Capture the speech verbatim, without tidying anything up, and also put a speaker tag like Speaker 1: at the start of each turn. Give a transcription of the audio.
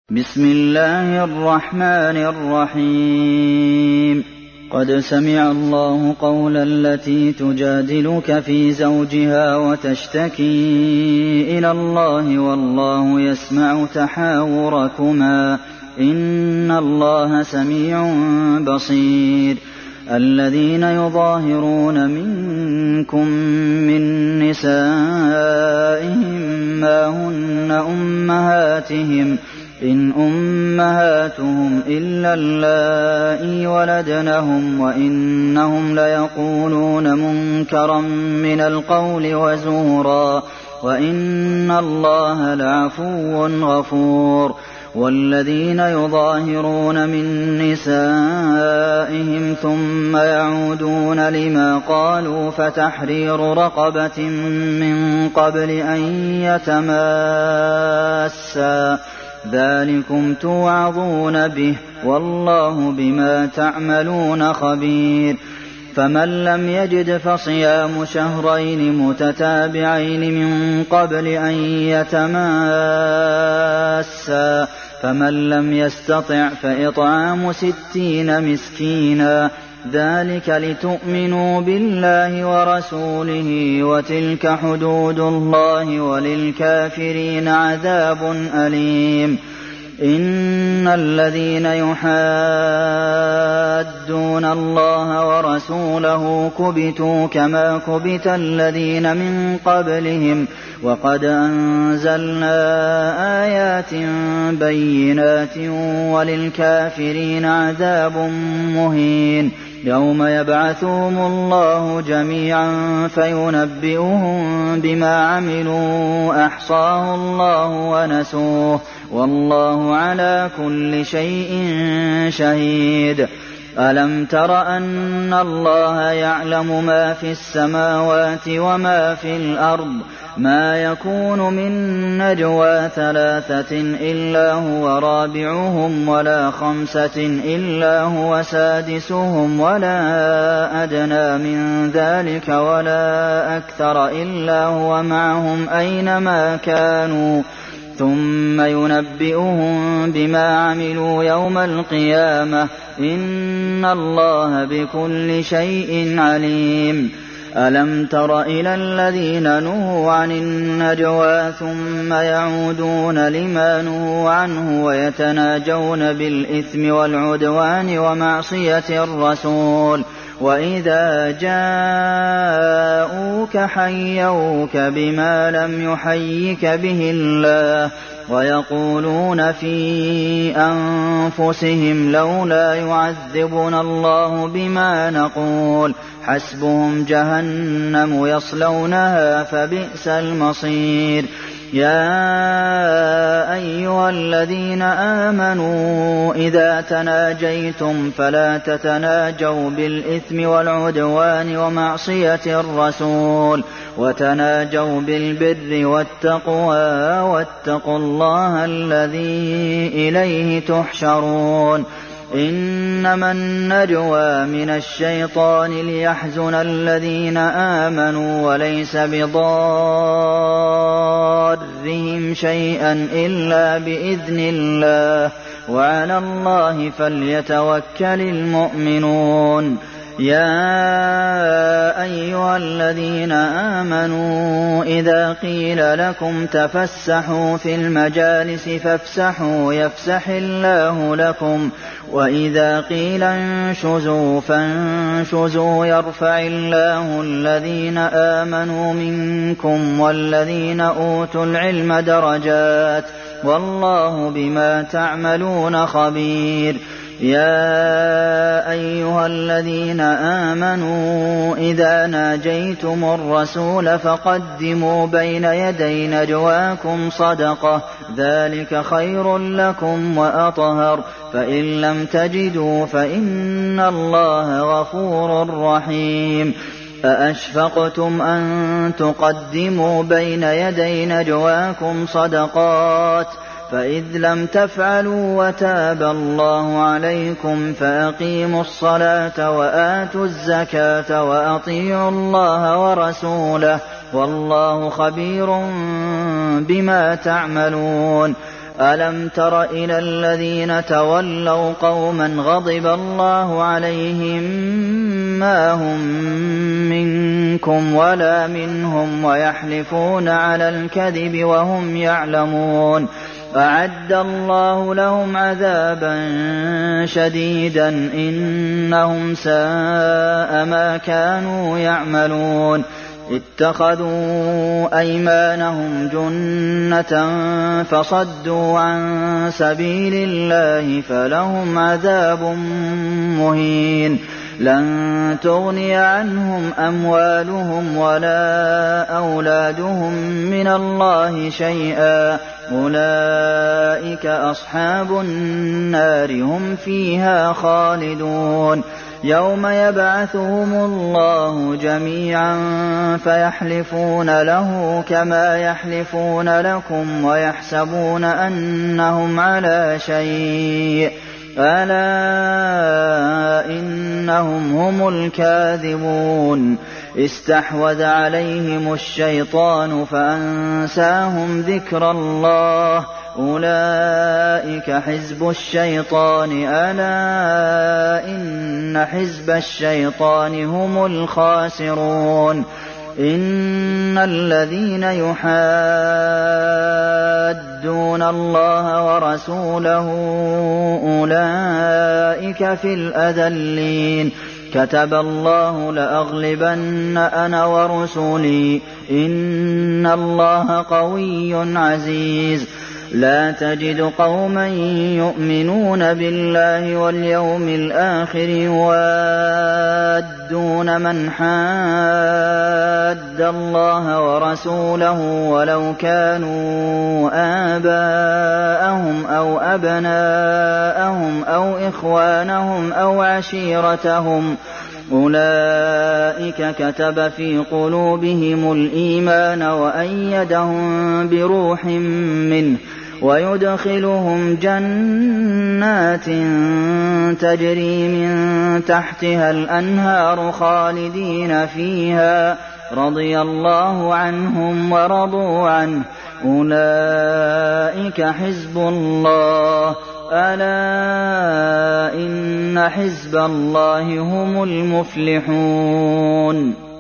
Speaker 1: بسم الله الرحمن الرحيم قد سمع الله قول التي تجادلك في زوجها وتشتكي إلى الله والله يسمع تحاوركما إن الله سميع بصير الذين يظاهرون منكم من نسائهم ما هن أمهاتهم إن أمهاتهم إلا اللائي ولدنهم وإنهم ليقولون منكرا من القول وزورا وإن الله لعفو غفور والذين يظاهرون من نسائهم ثم يعودون لما قالوا فتحرير رقبة من قبل أن يتماسا ذلكم توعظون به والله بما تعملون خبير فمن لم يجد فصيام شهرين متتابعين من قبل أن يتماسا فمن لم يستطع فإطعام ستين مسكينا ذلك لتؤمنوا بالله ورسوله وتلك حدود الله وللكافرين عذاب أليم إن الذين يحادون الله ورسوله كبتوا كما كبت الذين من قبلهم وقد أنزلنا آيات بينات وللكافرين عذاب مهين يوم يبعثهم الله جميعا فينبئهم بما عملوا أحصاه الله ونسوه والله على كل شيء شهيد ألم تر أن الله يعلم ما في السماوات وما في الأرض ما يكون من نجوى ثلاثة إلا هو رابعهم ولا خمسة إلا هو سادسهم ولا أدنى من ذلك ولا أكثر إلا هو معهم أينما كانوا ثم ينبئهم بما عملوا يوم القيامة إن الله بكل شيء عليم ألم تر إلى الذين نهوا عن النجوى ثم يعودون لما نهوا عنه ويتناجون بالإثم والعدوان ومعصية الرسول وإذا جاءوك حيوك بما لم يحيك به الله ويقولون في أنفسهم لولا يعذبنا الله بما نقول حسبهم جهنم يصلونها فبئس المصير يا أيها الذين آمنوا إذا تناجيتم فلا تتناجوا بالإثم والعدوان ومعصية الرسول وتناجوا بالبر والتقوى واتقوا الله الذي إليه تحشرون إنما النجوى من الشيطان ليحزن الذين آمنوا وليس بضارهم شيئا إلا بإذن الله وعلى الله فليتوكل المؤمنون يا أيها الذين آمنوا إذا قيل لكم تفسحوا في المجالس فافسحوا يفسح الله لكم وإذا قيل انشزوا فانشزوا يرفع الله الذين آمنوا منكم والذين أوتوا العلم درجات والله بما تعملون خبير يا أيها الذين آمنوا إذا ناجيتم الرسول فقدموا بين يدي نجواكم صدقة ذلك خير لكم وأطهر فإن لم تجدوا فإن الله غفور رحيم أأشفقتم أن تقدموا بين يدي نجواكم صدقات فإذ لم تفعلوا وتاب الله عليكم فأقيموا الصلاة وآتوا الزكاة وأطيعوا الله ورسوله والله خبير بما تعملون أَلَمْ تَرَ إِلَى الَّذِينَ تَوَلَّوْا قَوْمًا غَضِبَ اللَّهُ عَلَيْهِم مَّا هُم مِّنكُمْ وَلَا مِنْهُمْ وَيَحْلِفُونَ عَلَى الْكَذِبِ وَهُمْ يَعْلَمُونَ أَعَدَّ اللَّهُ لَهُمْ عَذَابًا شَدِيدًا ۖ إِنَّهُمْ سَاءَ مَا كَانُوا يَعْمَلُونَ اتَّخَذُوا أَيْمَانَهُمْ جُنَّةً فَصَدُّوا عَن سَبِيلِ اللَّهِ فَلَهُمْ عَذَابٌ مُّهِينٌ لَّن تُغْنِيَ عَنْهُمْ أَمْوَالُهُمْ وَلَا أَوْلَادُهُم مِّنَ اللَّهِ شَيْئًا ۖ أُولَٰئِكَ أَصْحَابُ النَّارِ ۖ هُمْ فِيهَا خَالِدُونَ يَوْمَ يَبْعَثُهُمُ اللَّهُ جَمِيعًا فَيَحْلِفُونَ لَهُ كَمَا يَحْلِفُونَ لَكُمْ وَيَحْسَبُونَ أَنَّهُمْ عَلَىٰ شَيْءٍ ۚ أَلَا إِنَّهُمْ هُمُ الْكَاذِبُونَ اسْتَحْوَذَ عَلَيْهِمُ الشَّيْطَانُ فَأَنسَاهُمْ ذِكْرَ اللَّهِ ۚ أُولَٰئِكَ حِزْبُ الشَّيْطَانِ ۚ أَلَا إِنَّ حِزْبَ الشَّيْطَانِ هُمُ الْخَاسِرُونَ إِنَّ الَّذِينَ يُحَادُّونَ اللَّهَ وَرَسُولَهُ أُولَٰئِكَ فِي الْأَذَلِّينَ كَتَبَ اللَّهُ لَأَغْلِبَنَّ أَنَا وَرُسُلِي ۚ إِنَّ اللَّهَ قَوِيٌّ عَزِيزٌ لَّا تَجِدُ قَوْمًا يُؤْمِنُونَ بِاللَّهِ وَالْيَوْمِ الْآخِرِ يُوَادُّونَ مَنْ حَادَّ اللَّهَ وَرَسُولَهُ وَلَوْ كَانُوا آبَاءَهُمْ أَوْ أَبْنَاءَهُمْ أَوْ إِخْوَانَهُمْ أَوْ عَشِيرَتَهُمْ ۚ أُولَٰئِكَ كَتَبَ فِي قُلُوبِهِمُ الْإِيمَانَ وَأَيَّدَهُم بِرُوحٍ مِّنْهُ وَيُدْخِلُهُمْ جَنَّاتٍ تَجْرِي مِن تَحْتِهَا الْأَنْهَارُ خَالِدِينَ فِيهَا ۚ رَضِيَ اللَّهُ عَنْهُمْ وَرَضُوا عَنْهُ ۚ أُولَٰئِكَ حِزْبُ اللَّهِ ۚ أَلَا إِنَّ حِزْبَ اللَّهِ هُمُ الْمُفْلِحُونَ